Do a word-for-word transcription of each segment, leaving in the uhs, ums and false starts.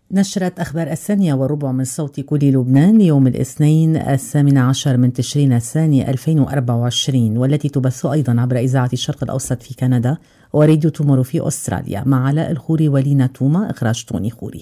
نشرة أخبار الثانية والربع من صوت كل لبنان ليوم الاثنين الثامن عشر من تشرين الثاني ألفين وأربعة وعشرين، والتي تبث أيضا عبر إذاعة الشرق الأوسط في كندا وراديو تومورو في أستراليا، مع علاء الخوري ولينا توما، إخراج توني خوري.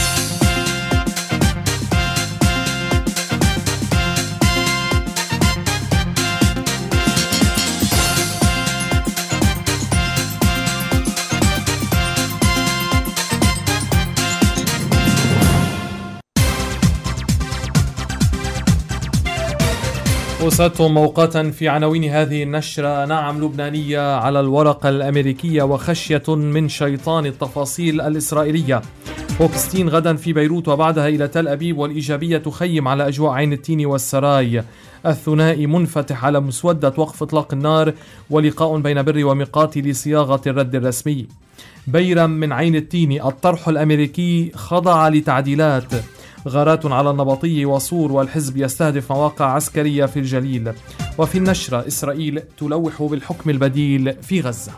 أوصلتم موقتا في عناوين هذه النشرة. نعم لبنانية على الورقة الأمريكية وخشية من شيطان التفاصيل الإسرائيلية. هوكستين غدا في بيروت وبعدها إلى تل أبيب، والإيجابية تخيم على أجواء عين التين والسراي. الثنائي منفتح على مسودة وقف إطلاق النار، ولقاء بين بري وميقاتي لصياغة الرد الرسمي. بيرم من عين التين، الطرح الأمريكي خضع لتعديلات. غارات على النبطي وصور، والحزب يستهدف مواقع عسكرية في الجليل. وفي النشرة، إسرائيل تلوح بالحكم البديل في غزة.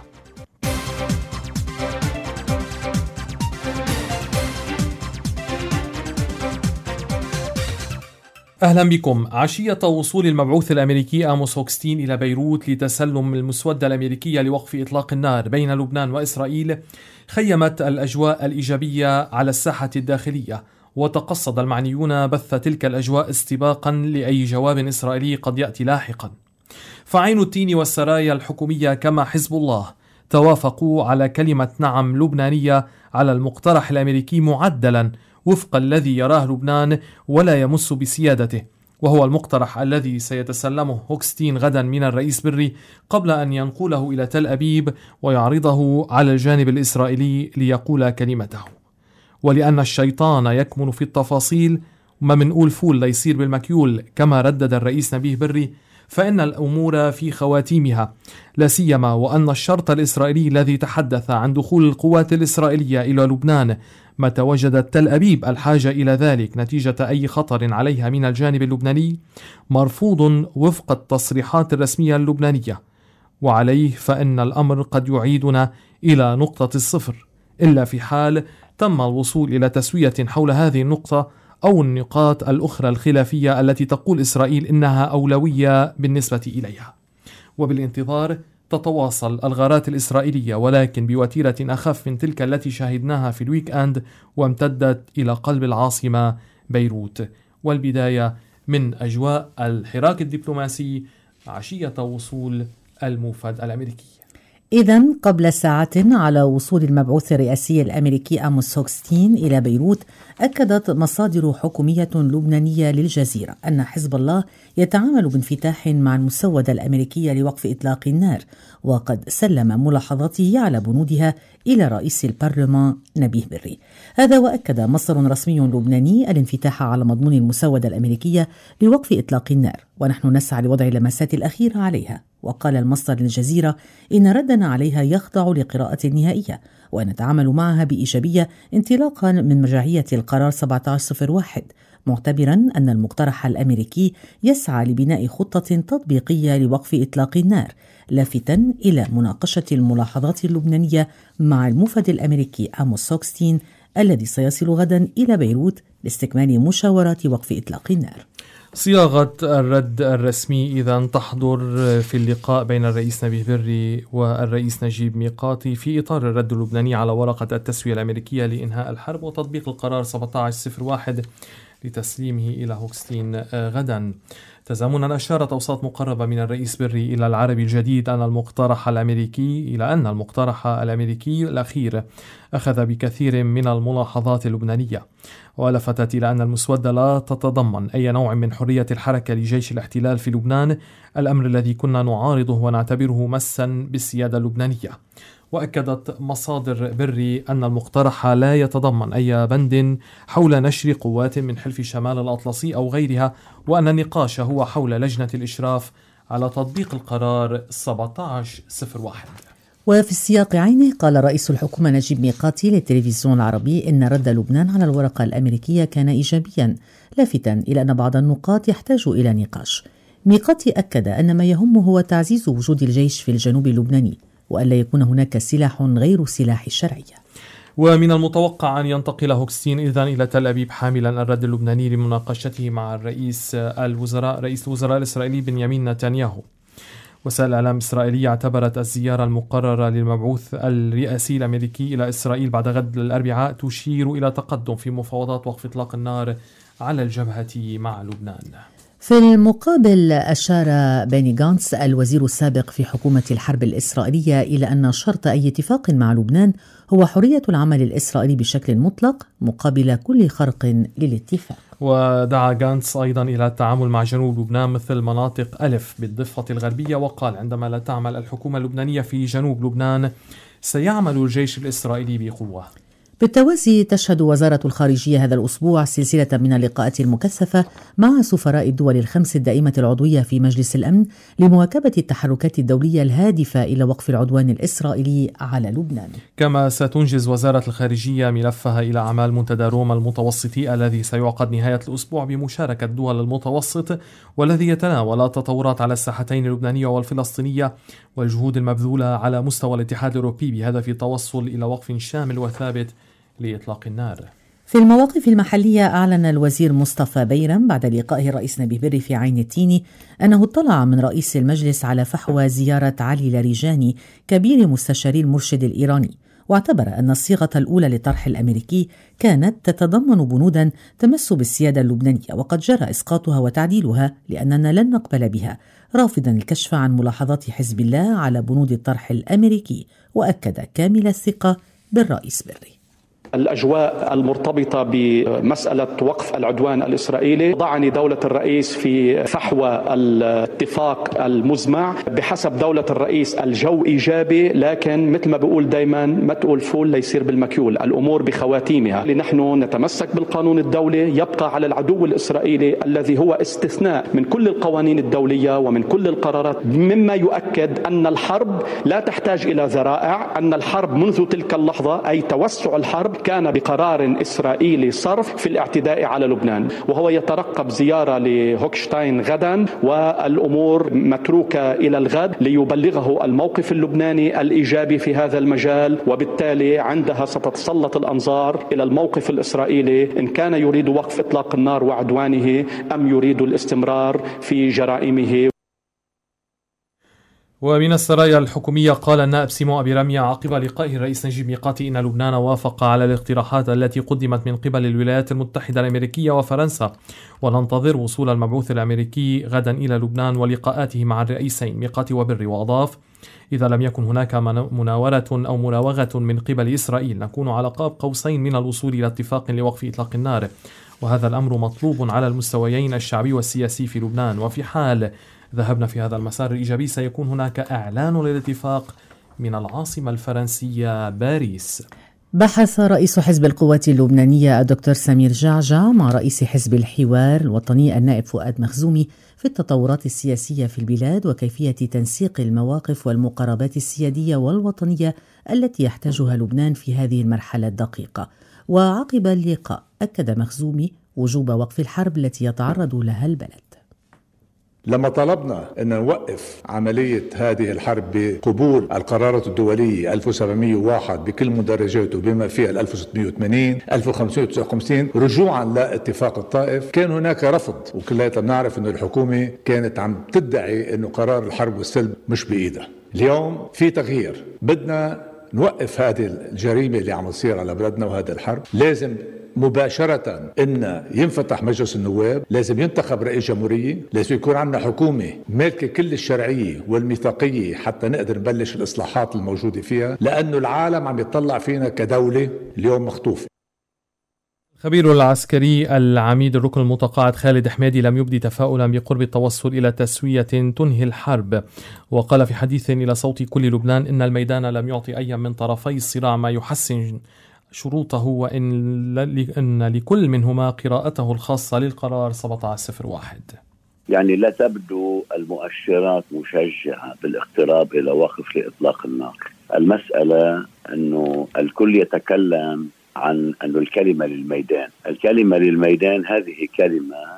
أهلا بكم. عشية وصول المبعوث الأمريكي آموس هوكستين إلى بيروت لتسلم المسودة الأمريكية لوقف إطلاق النار بين لبنان وإسرائيل خيمت الأجواء الإيجابية على الساحة الداخلية، وتقصد المعنيون بث تلك الأجواء استباقا لأي جواب إسرائيلي قد يأتي لاحقا. فعين التين والسرايا الحكومية كما حزب الله توافقوا على كلمة نعم لبنانية على المقترح الأمريكي معدلا وفق الذي يراه لبنان ولا يمس بسيادته، وهو المقترح الذي سيتسلمه هوكستين غدا من الرئيس بري قبل أن ينقله إلى تل أبيب ويعرضه على الجانب الإسرائيلي ليقول كلمته. ولأن الشيطان يكمن في التفاصيل، وما منقول فول ليصير بالمكيول كما ردد الرئيس نبيه بري، فإن الأمور في خواتيمها، لا سيما وأن الشرط الإسرائيلي الذي تحدث عن دخول القوات الإسرائيلية إلى لبنان متى وجدت تل أبيب الحاجة إلى ذلك نتيجة أي خطر عليها من الجانب اللبناني مرفوض وفق التصريحات الرسمية اللبنانية، وعليه فإن الأمر قد يعيدنا إلى نقطة الصفر، إلا في حال تم الوصول إلى تسوية حول هذه النقطة أو النقاط الأخرى الخلافية التي تقول إسرائيل إنها أولوية بالنسبة إليها. وبالانتظار تتواصل الغارات الإسرائيلية، ولكن بوتيرة أخف من تلك التي شاهدناها في الويك أند، وامتدت إلى قلب العاصمة بيروت. والبداية من أجواء الحراك الدبلوماسي عشية وصول الموفد الأمريكي. إذن قبل ساعات على وصول المبعوث الرئاسي الأمريكي آموس هوكستين إلى بيروت، أكدت مصادر حكومية لبنانية للجزيرة أن حزب الله يتعامل بانفتاح مع المسودة الأمريكية لوقف إطلاق النار، وقد سلم ملاحظاته على بنودها إلى رئيس البرلمان نبيه بري. هذا وأكد مصدر رسمي لبناني الانفتاح على مضمون المسودة الأمريكية لوقف إطلاق النار، ونحن نسعى لوضع اللمسات الأخيرة عليها. وقال المصدر للجزيرة إن ردنا عليها يخضع لقراءة نهائية، ونتعامل معها بإيجابية انطلاقا من مرجعية القرار سبعة عشر صفر واحد، معتبرا أن المقترح الأمريكي يسعى لبناء خطة تطبيقية لوقف إطلاق النار، لافتا إلى مناقشة الملاحظات اللبنانية مع الموفد الأمريكي آموس هوكستين الذي سيصل غدا إلى بيروت لاستكمال مشاورات وقف إطلاق النار. صياغة الرد الرسمي إذا تحضر في اللقاء بين الرئيس نبيه بري والرئيس نجيب ميقاتي في إطار الرد اللبناني على ورقة التسوية الأمريكية لإنهاء الحرب وتطبيق القرار سبعة عشر صفر واحد لتسليمه إلى هوكستين غدا. تزامنا أشارت أوساط مقربة من الرئيس بري إلى العربي الجديد أن المقترح الأمريكي إلى أن المقترح الأمريكي الأخير أخذ بكثير من الملاحظات اللبنانية، ولفتت إلى أن المسودة لا تتضمن أي نوع من حرية الحركة لجيش الاحتلال في لبنان، الأمر الذي كنا نعارضه ونعتبره مسا بالسيادة اللبنانية. وأكدت مصادر بري أن المقترح لا يتضمن أي بند حول نشر قوات من حلف شمال الأطلسي أو غيرها، وأن النقاش هو حول لجنة الإشراف على تطبيق القرار سبعة عشر صفر واحد. وفي السياق عينه قال رئيس الحكومة نجيب ميقاتي للتلفزيون العربي إن رد لبنان على الورقة الأمريكية كان إيجابيا، لافتا إلى أن بعض النقاط يحتاج إلى نقاش. ميقاتي أكد أن ما يهم هو تعزيز وجود الجيش في الجنوب اللبناني، وألا يكون هناك سلاح غير سلاح الشرعية. ومن المتوقع أن ينتقل هوكستين إذن إلى تل أبيب حاملا الرد اللبناني لمناقشته مع الرئيس الوزراء رئيس الوزراء الإسرائيلي بنيامين نتنياهو. وسائل الإعلام الإسرائيلية اعتبرت الزيارة المقررة للمبعوث الرئاسي الأمريكي إلى إسرائيل بعد غد الأربعاء تشير إلى تقدم في مفاوضات وقف إطلاق النار على الجبهة مع لبنان. في المقابل أشار بيني غانتس الوزير السابق في حكومة الحرب الإسرائيلية إلى أن شرط أي اتفاق مع لبنان هو حرية العمل الإسرائيلي بشكل مطلق مقابل كل خرق للاتفاق. ودعا غانتس أيضا إلى التعامل مع جنوب لبنان مثل مناطق ألف بالضفة الغربية، وقال عندما لا تعمل الحكومة اللبنانية في جنوب لبنان سيعمل الجيش الإسرائيلي بقوة. بالتوازي تشهد وزارة الخارجية هذا الأسبوع سلسلة من اللقاءات المكثفة مع سفراء الدول الخمس الدائمة العضوية في مجلس الأمن لمواكبة التحركات الدولية الهادفة إلى وقف العدوان الإسرائيلي على لبنان. كما ستنجز وزارة الخارجية ملفها إلى أعمال منتدى روما المتوسطي الذي سيعقد نهاية الأسبوع بمشاركة دول المتوسط، والذي يتناول التطورات على الساحتين اللبنانية والفلسطينية والجهود المبذولة على مستوى الاتحاد الأوروبي بهدف التوصل إلى وقف شامل وثابت لإطلاق النار. في المواقف المحلية أعلن الوزير مصطفى بيرم بعد لقائه الرئيس نبيه بري في عين التيني أنه اطلع من رئيس المجلس على فحوى زيارة علي لاريجاني كبير مستشاري المرشد الإيراني، واعتبر أن الصيغة الأولى للطرح الأمريكي كانت تتضمن بنودا تمس بالسيادة اللبنانية وقد جرى إسقاطها وتعديلها لأننا لن نقبل بها، رافضا الكشف عن ملاحظات حزب الله على بنود الطرح الأمريكي، وأكد كامل الثقة بالرئيس بري. الأجواء المرتبطة بمسألة وقف العدوان الإسرائيلي ضعني دولة الرئيس في فحوى الاتفاق المزمع. بحسب دولة الرئيس الجو إيجابي، لكن مثل ما بقول دايما ما تقول فول ليصير بالمكيول، الأمور بخواتيمها. نحن نتمسك بالقانون الدولي، يبقى على العدو الإسرائيلي الذي هو استثناء من كل القوانين الدولية ومن كل القرارات، مما يؤكد أن الحرب لا تحتاج إلى ذرائع، أن الحرب منذ تلك اللحظة أي توسع الحرب كان بقرار إسرائيلي صرف في الاعتداء على لبنان، وهو يترقب زيارة لهوكشتاين غدا، والأمور متروكة إلى الغد ليبلغه الموقف اللبناني الإيجابي في هذا المجال، وبالتالي عندها ستتسلط الأنظار إلى الموقف الإسرائيلي إن كان يريد وقف إطلاق النار وعدوانه أم يريد الاستمرار في جرائمه. ومن السرايا الحكومية قال النائب سيمون أبي رمية عقب لقائه الرئيس نجيب ميقاتي إن لبنان وافق على الاقتراحات التي قدمت من قبل الولايات المتحدة الأمريكية وفرنسا، وننتظر وصول المبعوث الأمريكي غدا إلى لبنان ولقاءاته مع الرئيسين ميقاتي وبري. وأضاف: إذا لم يكن هناك مناورة أو مراوغة من قبل إسرائيل نكون على قاب قوسين من الوصول إلى اتفاق لوقف إطلاق النار، وهذا الأمر مطلوب على المستويين الشعبي والسياسي في لبنان. وفي حال ذهبنا في هذا المسار الإيجابي سيكون هناك إعلان للاتفاق من العاصمة الفرنسية باريس. بحث رئيس حزب القوات اللبنانية الدكتور سمير جعجع مع رئيس حزب الحوار الوطني النائب فؤاد مخزومي في التطورات السياسية في البلاد وكيفية تنسيق المواقف والمقاربات السيادية والوطنية التي يحتاجها لبنان في هذه المرحلة الدقيقة. وعقب اللقاء أكد مخزومي وجوب وقف الحرب التي يتعرض لها البلد. لما طلبنا أن نوقف عملية هذه الحرب بقبول القرارات الدولية ألف وسبعمئة وواحد بكل مدرجاته بما فيها ألف وستمئة وثمانين ألف وخمسمئة وتسعة وخمسين رجوعا لاتفاق الطائف، كان هناك رفض، وكلنا بنعرف أن الحكومة كانت عم تدعي أنه قرار الحرب والسلم مش بإيدها. اليوم في تغيير، بدنا نوقف هذه الجريمة اللي عم تصير على بلدنا وهذا الحرب. لازم مباشرة إن ينفتح مجلس النواب، لازم ينتخب رئيس جمهورية، لازم يكون عندنا حكومة مالكة كل الشرعية والميثاقية حتى نقدر نبلش الإصلاحات الموجودة فيها، لأنه العالم عم يطلع فينا كدولة اليوم مخطوفة. الخبير العسكري العميد الركن المتقاعد خالد حمادي لم يبدي تفاؤلا بقرب التوصل إلى تسوية تنهي الحرب، وقال في حديث إلى صوت كل لبنان إن الميدان لم يعطي أي من طرفي الصراع ما يحسن شروطه، وإن أن لكل منهما قراءته الخاصة للقرار سبعة عشر صفر واحد. يعني لا تبدو المؤشرات مشجعة بالاقتراب إلى وقف لإطلاق النار. المسألة أنه الكل يتكلم عن أن الكلمة للميدان. الكلمة للميدان هذه كلمة تحتاج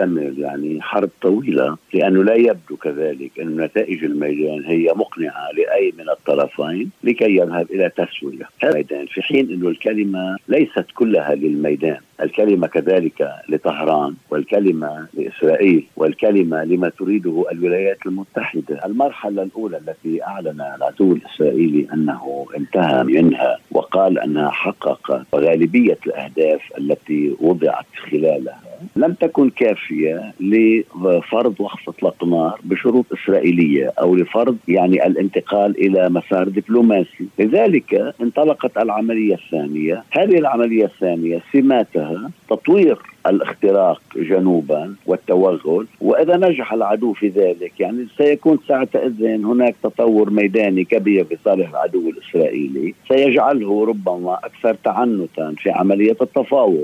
تحتمل يعني حرب طويلة، لأنه لا يبدو كذلك أن نتائج الميدان هي مقنعة لأي من الطرفين لكي يذهب إلى تسوية هذا الميدان، في حين أن الكلمة ليست كلها للميدان، الكلمة كذلك لطهران والكلمة لإسرائيل والكلمة لما تريده الولايات المتحدة. المرحلة الأولى التي أعلن العدو الإسرائيلي أنه انتهى منها وقال أنها حقق غالبية الأهداف التي وضعت خلالها لم تكن كافية لفرض وقف إطلاق نار بشروط إسرائيلية أو لفرض يعني الانتقال إلى مسار دبلوماسي. لذلك انطلقت العملية الثانية. هذه العملية الثانية سماتها تطوير الاختراق جنوبا والتوغل، وإذا نجح العدو في ذلك يعني سيكون ساعتئذ هناك تطور ميداني كبير في صالح العدو الإسرائيلي سيجعله ربما أكثر تعنتا في عملية التفاوض.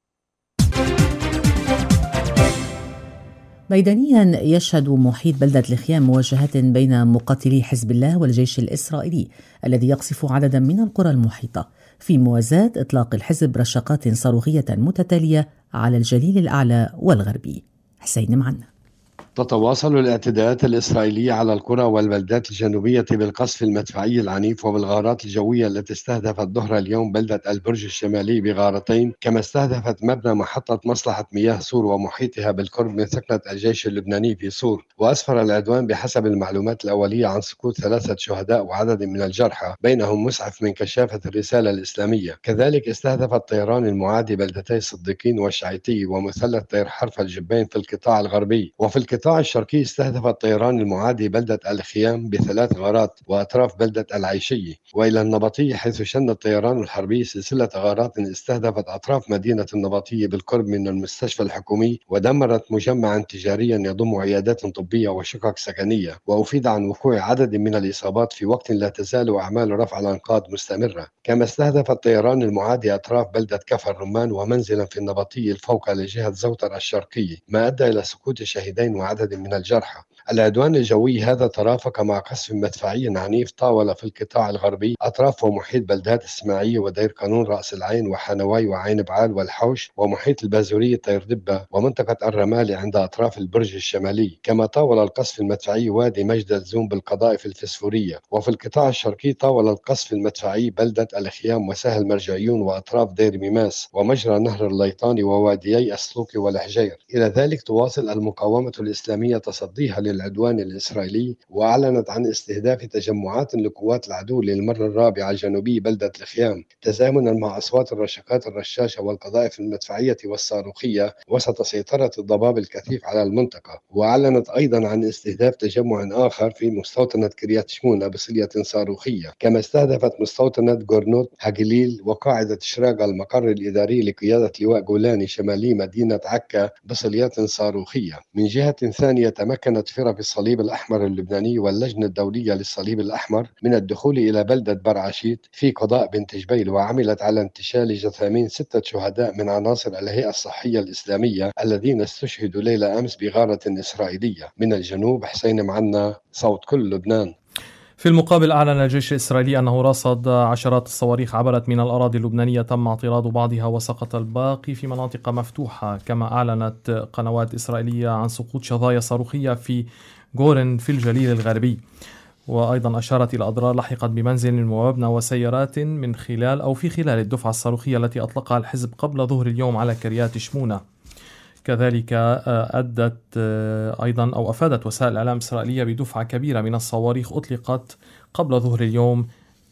ميدانيا يشهد محيط بلدة الخيام مواجهات بين مقاتلي حزب الله والجيش الإسرائيلي الذي يقصف عددا من القرى المحيطة، في موازاة إطلاق الحزب رشقات صاروخية متتالية على الجليل الأعلى والغربي. حسين معنا. تتواصل الاعتداءات الإسرائيلية على القرى والبلدات الجنوبية بالقصف المدفعي العنيف وبالغارات الجوية التي استهدفت ظهر اليوم بلدة البرج الشمالي بغارتين، كما استهدفت مبنى محطة مصلحة مياه سور ومحيطها بالقرب من ثكنة الجيش اللبناني في سور. وأسفر العدوان بحسب المعلومات الأولية عن سقوط ثلاثة شهداء وعدد من الجرحى، بينهم مسعف من كشافة الرسالة الإسلامية. كذلك استهدف الطيران المعادي بلدتي الصديقين والشعيتي ومثلث طير حرف الجبين في القطاع الغربي. وفي القطاع الشرقي استهدف الطيران المعادي بلدة الخيام بثلاث غارات وأطراف بلدة العيشية. وإلى النبطية حيث شن الطيران الحربي سلسلة غارات استهدفت أطراف مدينة النبطية بالقرب من المستشفى الحكومي، ودمرت مجمعا تجاريا يضم عيادات طبية وشقق سكنية، وأفيد عن وقوع عدد من الإصابات في وقت لا تزال أعمال رفع الأنقاض مستمرة. كما استهدف الطيران المعادي أطراف بلدة كفر الرمان ومنزلا في النبطية الفوق لجهة زوتر الشرقية، ما أدى إلى سقوط شهيدين وعدد من الجرحى. العدوان الجوي هذا ترافق مع قصف مدفعي عنيف طاول في القطاع الغربي أطراف ومحيط بلدات إسماعيلية ودير قانون رأس العين وحنواي وعين بعال والحوش ومحيط البازورية طير دبة ومنطقة الرمالي عند أطراف البرج الشمالي. كما طاول القصف المدفعي وادي مجد الزوم بالقذائف الفسفورية. وفي القطاع الشرقي طاول القصف المدفعي بلدة الخيام وسهل مرجعيون وأطراف دير ميماس ومجرى نهر الليطاني وواديي السلوكي والحجير. إلى ذلك تواصل المقاومة الإسلامية تصديها للعدوان الإسرائيلي، وأعلنت عن استهداف تجمعات لقوات العدو للمرة الرابعة جنوبي بلدة الخيام، تزامنا مع أصوات الرشقات الرشاشة والقذائف المدفعية والصاروخية وسط سيطرة الضباب الكثيف على المنطقة. وأعلنت أيضا عن استهداف تجمع آخر في مستوطنة كريات شمونة بصلية صاروخية. كما استهدفت مستوطنة غورنوت هاجليل وقاعدة شراغ المقر الإداري لقيادة لواء جولاني شمالي مدينة عكا بصليات صاروخية. من جهة ثانية تمكنت فرق الصليب الأحمر اللبناني واللجنة الدولية للصليب الأحمر من الدخول إلى بلدة برعشيت في قضاء بنت جبيل، وعملت على انتشال جثامين ستة شهداء من عناصر الهيئة الصحية الإسلامية الذين استشهدوا ليلة أمس بغارة إسرائيلية. من الجنوب حسين معنا، صوت كل لبنان. في المقابل أعلن الجيش الإسرائيلي أنه رصد عشرات الصواريخ عبرت من الأراضي اللبنانية تم اعتراض بعضها وسقط الباقي في مناطق مفتوحة. كما أعلنت قنوات إسرائيلية عن سقوط شظايا صاروخية في غورن في الجليل الغربي. وأيضا أشارت إلى أضرار لحقت بمنزل ومبنى وسيارات من خلال أو في خلال الدفعة الصاروخية التي أطلقها الحزب قبل ظهر اليوم على كريات شمونة. كذلك أدت أيضا أو أفادت وسائل الإعلام الإسرائيلية بدفعة كبيرة من الصواريخ أطلقت قبل ظهر اليوم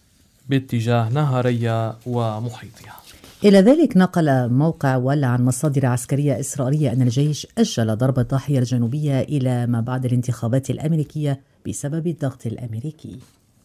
باتجاه نهارية ومحيطها. إلى ذلك نقل موقع ولا عن مصادر عسكرية إسرائيلية أن الجيش أجل ضرب الضاحية الجنوبية إلى ما بعد الانتخابات الأمريكية بسبب الضغط الأمريكي.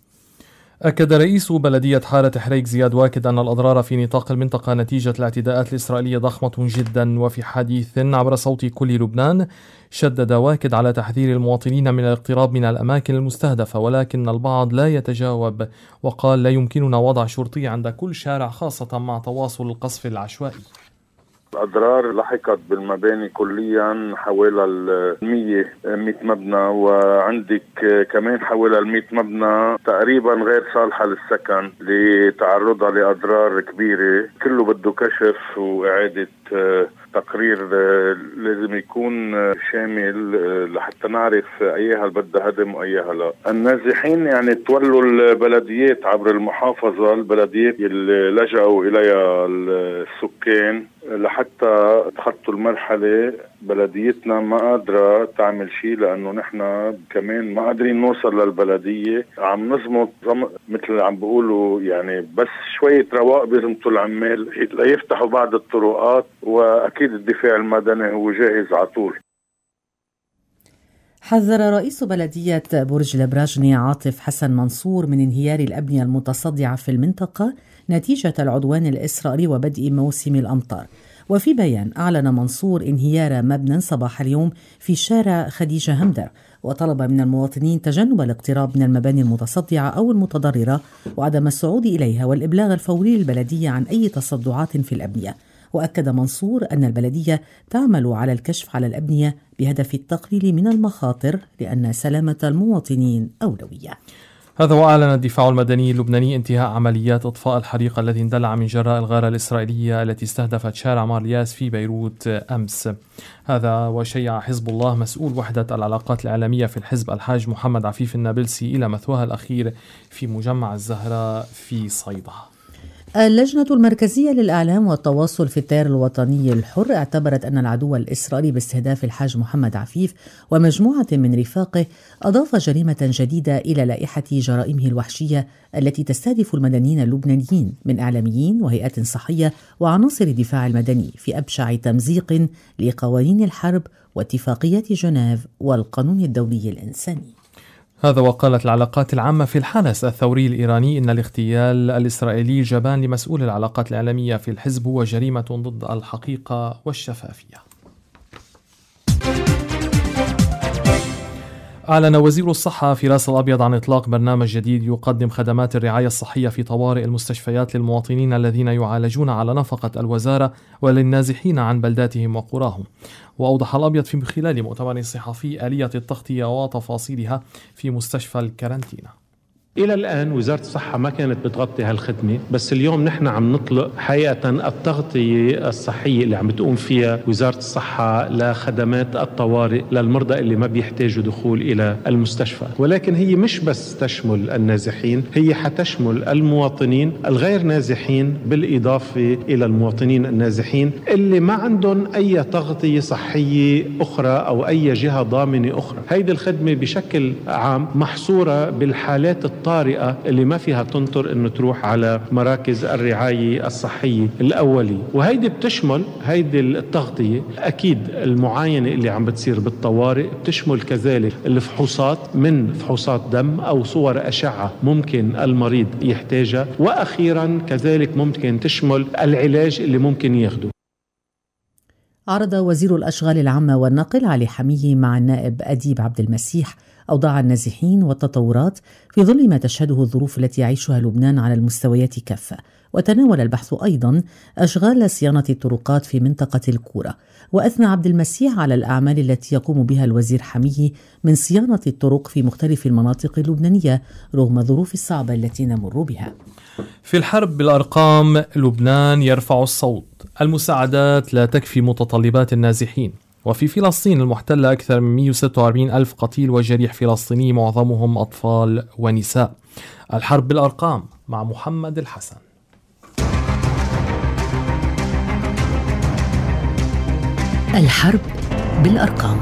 أكد رئيس بلدية حارة حريق زياد واكد أن الأضرار في نطاق المنطقة نتيجة الاعتداءات الإسرائيلية ضخمة جدا. وفي حديث عبر صوت كل لبنان شدد واكد على تحذير المواطنين من الاقتراب من الأماكن المستهدفة، ولكن البعض لا يتجاوب، وقال لا يمكننا وضع شرطي عند كل شارع خاصة مع تواصل القصف العشوائي. الأضرار لحقت بالمباني كليا حوالي المية مئة مبنى، وعندك كمان حوالي المئة مبنى تقريبا غير صالحة للسكن لتعرضها لأضرار كبيرة. كله بده كشف وإعادة تقرير لازم يكون يكون شامل لحتى نعرف أيها بدها هدم وأيها لا. النازحين يعني تولوا البلديات عبر المحافظة، البلديات اللي لجأوا إليها السكان لحتى تخطوا المرحلة. بلديتنا ما قادرة تعمل شيء لأنه نحن كمان ما قادرين نوصل للبلدية. عم نزمط مثل عم بيقولوا يعني بس شوية رواق بيزمطوا العمال ليفتحوا بعض الطرقات، وأكيد الدفاع المدني هو جاهز على طول. حذر رئيس بلدية برج البراجني عاطف حسن منصور من انهيار الأبنية المتصدعة في المنطقة نتيجة العدوان الإسرائيلي وبدء موسم الأمطار. وفي بيان أعلن منصور انهيار مبنى صباح اليوم في شارع خديجة همدر، وطلب من المواطنين تجنب الاقتراب من المباني المتصدعة أو المتضررة وعدم الصعود إليها والإبلاغ الفوري للبلدية عن أي تصدعات في الأبنية. وأكد منصور أن البلدية تعمل على الكشف على الأبنية بهدف التقليل من المخاطر لأن سلامة المواطنين أولوية. هذا وأعلن الدفاع المدني اللبناني انتهاء عمليات إطفاء الحريق الذي اندلع من جراء الغارة الإسرائيلية التي استهدفت شارع مارلياس في بيروت أمس. هذا وشيع حزب الله مسؤول وحدة العلاقات الإعلامية في الحزب الحاج محمد عفيف النابلسي إلى مثواها الأخير في مجمع الزهراء في صيدا. اللجنة المركزية للإعلام والتواصل في التيار الوطني الحر اعتبرت أن العدو الإسرائيلي باستهداف الحاج محمد عفيف ومجموعة من رفاقه أضاف جريمة جديدة إلى لائحة جرائمه الوحشية التي تستهدف المدنيين اللبنانيين من إعلاميين وهيئات صحية وعناصر الدفاع المدني في أبشع تمزيق لقوانين الحرب واتفاقية جنيف والقانون الدولي الإنساني. هذا وقالت العلاقات العامة في الحدث الثوري الإيراني إن الاغتيال الإسرائيلي جبان لمسؤول العلاقات الإعلامية في الحزب هو جريمة ضد الحقيقة والشفافية. أعلن وزير الصحة في راس الأبيض عن إطلاق برنامج جديد يقدم خدمات الرعاية الصحية في طوارئ المستشفيات للمواطنين الذين يعالجون على نفقة الوزارة وللنازحين عن بلداتهم وقراهم. وأوضح الأبيض في خلال مؤتمر صحفي آلية التغطية وتفاصيلها في مستشفى الكارنتينا. إلى الآن وزارة الصحة ما كانت بتغطي هالخدمة، بس اليوم نحن عم نطلق حقيقة التغطية الصحية اللي عم بتقوم فيها وزارة الصحة لخدمات الطوارئ للمرضى اللي ما بيحتاجوا دخول إلى المستشفى. ولكن هي مش بس تشمل النازحين، هي حتشمل المواطنين الغير نازحين بالإضافة إلى المواطنين النازحين اللي ما عندهم أي تغطية صحية أخرى أو أي جهة ضامنة أخرى. هيدي الخدمة بشكل عام محصورة بالحالات الطارئة اللي ما فيها تنطر انه تروح على مراكز الرعاية الصحية الأولية، وهيدي بتشمل هيدي التغطية أكيد المعاينة اللي عم بتصير بالطوارئ، بتشمل كذلك الفحوصات من فحوصات دم أو صور أشعة ممكن المريض يحتاجها، وأخيرا كذلك ممكن تشمل العلاج اللي ممكن ياخده. عرض وزير الأشغال العامة والنقل علي حمية مع النائب أديب عبد المسيح أوضاع النازحين والتطورات في ظل ما تشهده الظروف التي يعيشها لبنان على المستويات كافة. وتناول البحث أيضا أشغال صيانة الطرقات في منطقة الكورة. وأثنى عبد المسيح على الأعمال التي يقوم بها الوزير حمية من صيانة الطرق في مختلف المناطق اللبنانية رغم الظروف الصعبة التي نمر بها. في الحرب بالأرقام، لبنان يرفع الصوت. المساعدات لا تكفي متطلبات النازحين. وفي فلسطين المحتلة أكثر من مئة وستة وأربعين ألف قتيل وجريح فلسطيني معظمهم أطفال ونساء. الحرب بالأرقام مع محمد الحسن. الحرب بالأرقام.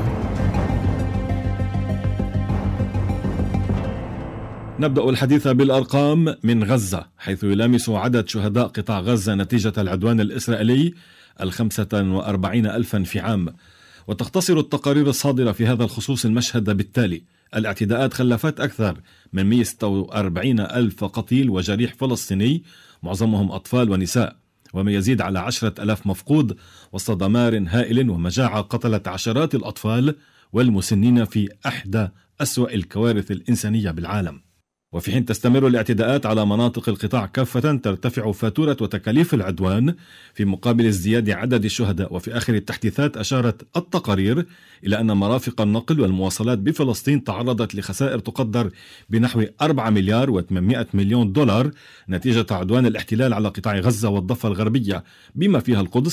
نبدأ الحديث بالأرقام من غزة، حيث يلامس عدد شهداء قطاع غزة نتيجة العدوان الإسرائيلي الخمسة وأربعين ألفا في عام. وتختصر التقارير الصادرة في هذا الخصوص المشهد بالتالي: الاعتداءات خلفت أكثر من مئة وستة وأربعين ألف قتيل وجريح فلسطيني معظمهم أطفال ونساء، وما يزيد على عشرة ألاف مفقود، وسط دمار هائل ومجاعة قتلت عشرات الأطفال والمسنين في إحدى أسوأ الكوارث الإنسانية بالعالم. وفي حين تستمر الاعتداءات على مناطق القطاع كافة، ترتفع فاتورة وتكاليف العدوان في مقابل ازدياد عدد الشهداء. وفي آخر التحديثات أشارت التقارير إلى أن مرافق النقل والمواصلات بفلسطين تعرضت لخسائر تقدر بنحو أربعة مليار وثمانمئة مليون دولار نتيجة عدوان الاحتلال على قطاع غزة والضفة الغربية بما فيها القدس،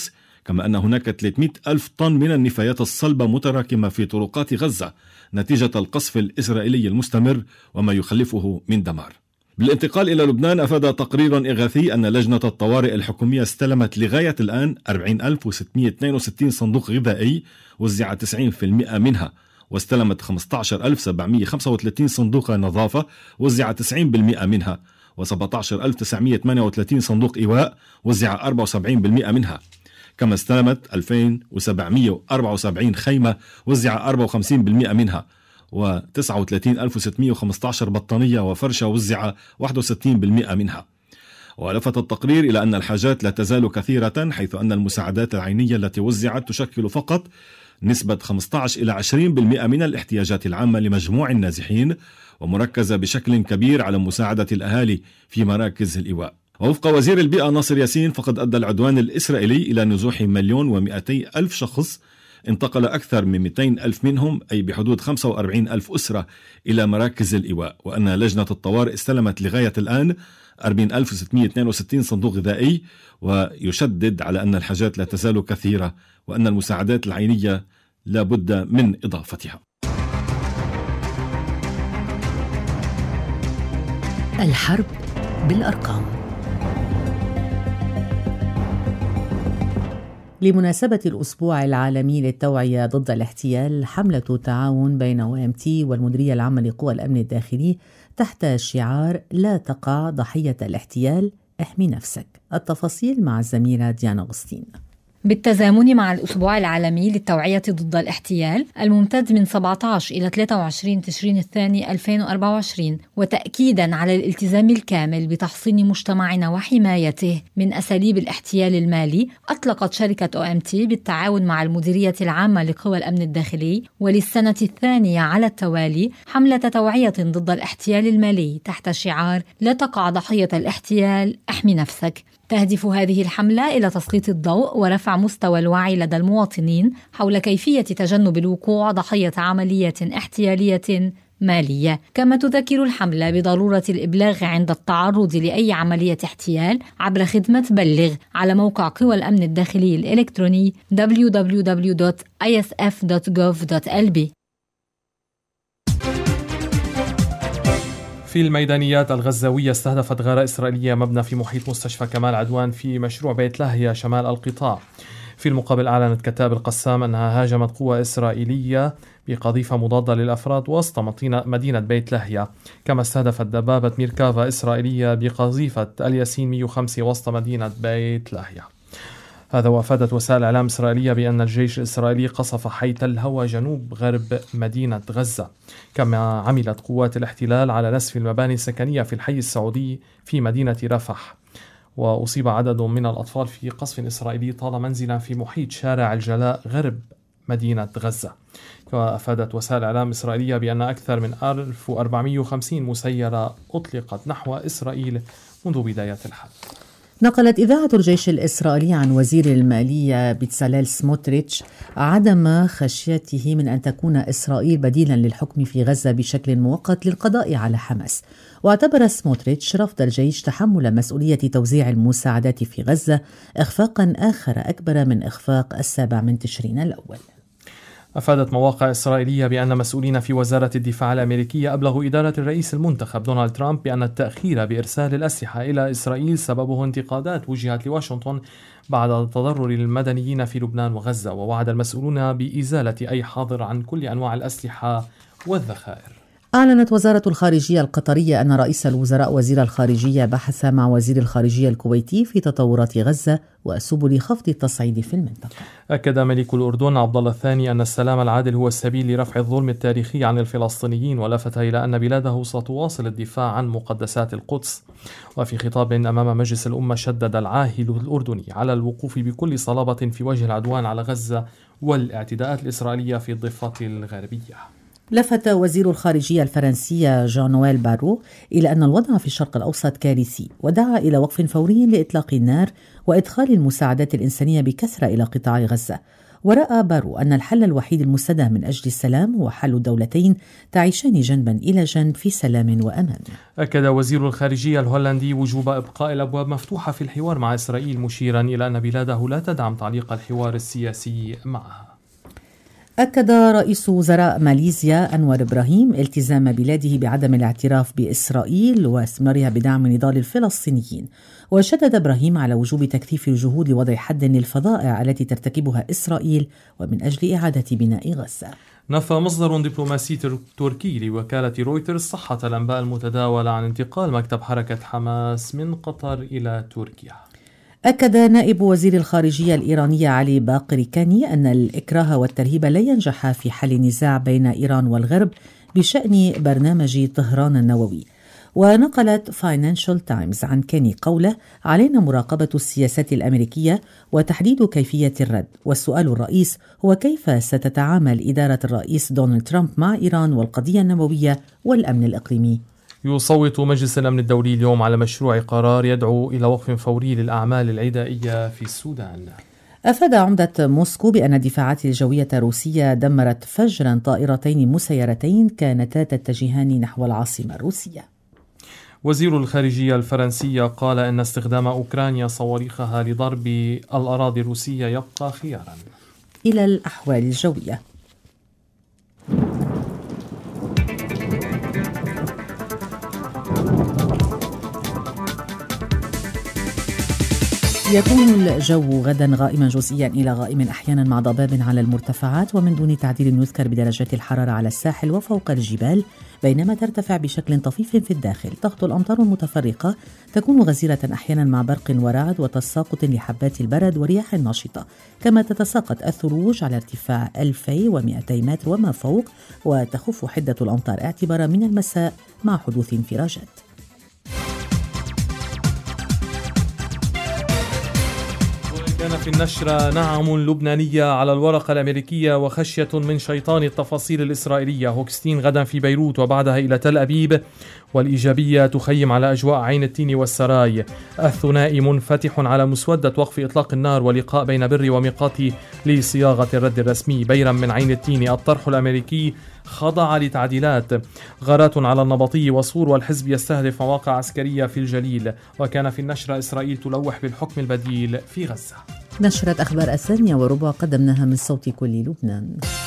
كما أن هناك ثلاثمئة ألف طن من النفايات الصلبة متراكمة في طرقات غزة نتيجة القصف الإسرائيلي المستمر وما يخلفه من دمار. بالانتقال إلى لبنان، أفاد تقرير إغاثي أن لجنة الطوارئ الحكومية استلمت لغاية الآن أربعين ألف وستمئة واثنين وستين صندوق غذائي وزع تسعين بالمئة منها، واستلمت خمسة عشر ألف وسبعمئة وخمسة وثلاثين صندوق نظافة وزع تسعين بالمئة منها، وسبعة عشر ألف وتسعمئة وثمانية وثلاثين صندوق إيواء وزع أربعة وسبعين بالمئة منها. كما استلمت ألفين وسبعمئة وأربعة وسبعين خيمة وزع أربعة وخمسين بالمئة منها، وتسعة وثلاثين ألف وستمئة وخمسة عشر بطانية وفرشة وزع واحد وستين بالمئة منها. ولفت التقرير إلى أن الحاجات لا تزال كثيرة، حيث أن المساعدات العينية التي وزعت تشكل فقط نسبة خمسة عشر إلى عشرين بالمئة من الاحتياجات العامة لمجموع النازحين، ومركزة بشكل كبير على مساعدة الأهالي في مراكز الإيواء. ووفق وزير البيئة ناصر ياسين، فقد أدى العدوان الإسرائيلي إلى نزوح مليون ومئتي ألف شخص، انتقل أكثر من مئتين ألف منهم أي بحدود خمسة وأربعين ألف أسرة إلى مراكز الإيواء، وأن لجنة الطوارئ استلمت لغاية الآن أربعين ألف وستمئة واثنين وستين صندوق غذائي، ويشدد على أن الحاجات لا تزال كثيرة وأن المساعدات العينية لا بد من إضافتها. الحرب بالأرقام. لمناسبة الأسبوع العالمي للتوعية ضد الاحتيال، حملة تعاون بين أو إم تي والمديرية العامة لقوى الأمن الداخلي تحت شعار لا تقع ضحية الاحتيال، احمي نفسك. التفاصيل مع الزميلة ديانا أغسطين. بالتزامن مع الأسبوع العالمي للتوعية ضد الاحتيال الممتد من سبعة عشر إلى ثلاثة وعشرين تشرين الثاني ألفين وأربعة وعشرين، وتأكيدا على الالتزام الكامل بتحصين مجتمعنا وحمايته من أساليب الاحتيال المالي، أطلقت شركة أو إم تي بالتعاون مع المديرية العامة لقوى الأمن الداخلي وللسنة الثانية على التوالي حملة توعية ضد الاحتيال المالي تحت شعار لا تقع ضحية الاحتيال، احمي نفسك. تهدف هذه الحملة إلى تسليط الضوء ورفع مستوى الوعي لدى المواطنين حول كيفية تجنب الوقوع ضحية عملية احتيالية مالية. كما تذكر الحملة بضرورة الإبلاغ عند التعرض لأي عملية احتيال عبر خدمة بلغ على موقع قوى الأمن الداخلي الإلكتروني دبليو دبليو دبليو دوت آي إس إف دوت جوف دوت إل بي. في الميدانيات الغزاوية، استهدفت غارة إسرائيلية مبنى في محيط مستشفى كمال عدوان في مشروع بيت لاهيا شمال القطاع. في المقابل، أعلنت كتاب القسام أنها هاجمت قوى إسرائيلية بقذيفة مضادة للأفراد وسط مدينة بيت لاهيا. كما استهدفت دبابة ميركافا إسرائيلية بقذيفة الياسين مئة وخمسة وسط مدينة بيت لاهيا. هذا وأفادت وسائل إعلام إسرائيلية بأن الجيش الإسرائيلي قصف حي تل هوى جنوب غرب مدينة غزة. كما عملت قوات الاحتلال على نسف المباني السكنية في الحي السعودي في مدينة رفح. وأصيب عدد من الأطفال في قصف إسرائيلي طال منزلا في محيط شارع الجلاء غرب مدينة غزة. وأفادت وسائل إعلام إسرائيلية بأن أكثر من ألف وأربعمئة وخمسين مسيرة أطلقت نحو إسرائيل منذ بداية الحرب. نقلت إذاعة الجيش الإسرائيلي عن وزير المالية بتساليل سموتريتش عدم خشيته من أن تكون إسرائيل بديلا للحكم في غزة بشكل مؤقت للقضاء على حماس. واعتبر سموتريتش رفض الجيش تحمل مسؤولية توزيع المساعدات في غزة إخفاقا آخر أكبر من إخفاق السابع من تشرين الأول. أفادت مواقع إسرائيلية بأن مسؤولين في وزارة الدفاع الأمريكية أبلغوا إدارة الرئيس المنتخب دونالد ترامب بأن التأخير بإرسال الأسلحة إلى إسرائيل سببه انتقادات وجهت لواشنطن بعد تضرر المدنيين في لبنان وغزة. ووعد المسؤولون بإزالة أي حاضر عن كل أنواع الأسلحة والذخائر. أعلنت وزارة الخارجية القطرية أن رئيس الوزراء وزير الخارجية بحث مع وزير الخارجية الكويتي في تطورات غزة وسبل خفض التصعيد في المنطقة. أكد ملك الأردن عبد الله الثاني أن السلام العادل هو السبيل لرفع الظلم التاريخي عن الفلسطينيين، ولفت إلى أن بلاده ستواصل الدفاع عن مقدسات القدس. وفي خطاب أمام مجلس الأمة شدد العاهل الأردني على الوقوف بكل صلابة في وجه العدوان على غزة والاعتداءات الإسرائيلية في الضفة الغربية. لفت وزير الخارجية الفرنسية جان نويل بارو إلى أن الوضع في الشرق الأوسط كارثي، ودعا إلى وقف فوري لإطلاق النار وإدخال المساعدات الإنسانية بكثرة إلى قطاع غزة. ورأى بارو أن الحل الوحيد المستدام من أجل السلام هو حل الدولتين تعيشان جنبا إلى جنب في سلام وأمان. أكد وزير الخارجية الهولندي وجوب إبقاء الأبواب مفتوحة في الحوار مع إسرائيل، مشيرا إلى أن بلاده لا تدعم تعليق الحوار السياسي معها. أكد رئيس وزراء ماليزيا أنور إبراهيم التزام بلاده بعدم الاعتراف بإسرائيل واستمرارها بدعم نضال الفلسطينيين، وشدد إبراهيم على وجوب تكثيف الجهود لوضع حد للفظائع التي ترتكبها إسرائيل ومن أجل إعادة بناء غزة. نفى مصدر دبلوماسي تركي لوكالة رويترز صحة الأنباء المتداولة عن انتقال مكتب حركة حماس من قطر إلى تركيا. أكد نائب وزير الخارجية الإيرانية علي باقر كاني أن الإكراه والترهيب لا ينجحا في حل النزاع بين إيران والغرب بشأن برنامج طهران النووي. ونقلت فاينانشال تايمز عن كاني قوله: علينا مراقبة السياسات الأمريكية وتحديد كيفية الرد، والسؤال الرئيس هو كيف ستتعامل إدارة الرئيس دونالد ترامب مع إيران والقضية النووية والأمن الإقليمي. يصوت مجلس الأمن الدولي اليوم على مشروع قرار يدعو إلى وقف فوري للأعمال العدائية في السودان. أفاد عمدة موسكو بأن الدفاعات الجوية الروسية دمرت فجرا طائرتين مسيرتين كانتا تتجهان نحو العاصمة الروسية. وزير الخارجية الفرنسية قال أن استخدام أوكرانيا صواريخها لضرب الأراضي الروسية يبقى خيارا. إلى الأحوال الجوية. يكون الجو غدا غائما جزئيا إلى غائم أحيانا مع ضباب على المرتفعات ومن دون تعديل يذكر بدرجات الحرارة على الساحل وفوق الجبال، بينما ترتفع بشكل طفيف في الداخل. تخطو الأمطار المتفرقة تكون غزيرة أحيانا مع برق ورعد وتساقط لحبات البرد ورياح نشطة، كما تتساقط الثلوج على ارتفاع ألف ومئتين متر وما فوق، وتخف حدة الأمطار اعتبارا من المساء مع حدوث انفراجات. كان في النشرة نعم لبنانية على الورقة الأمريكية وخشية من شيطان التفاصيل الإسرائيلية. هوكستين غدا في بيروت وبعدها إلى تل أبيب، والإيجابية تخيم على أجواء عين التين والسراي. الثنائي منفتح على مسودة وقف إطلاق النار ولقاء بين بري وميقاتي لصياغة الرد الرسمي. بيرا من عين التين الطرح الأمريكي خضع لتعديلات. غارات على النبطي وصور والحزب يستهدف مواقع عسكرية في الجليل. وكان في النشرة إسرائيل تلوح بالحكم البديل في غزة. نشرة أخبار الثانية وربع قدمناها من صوت كل لبنان.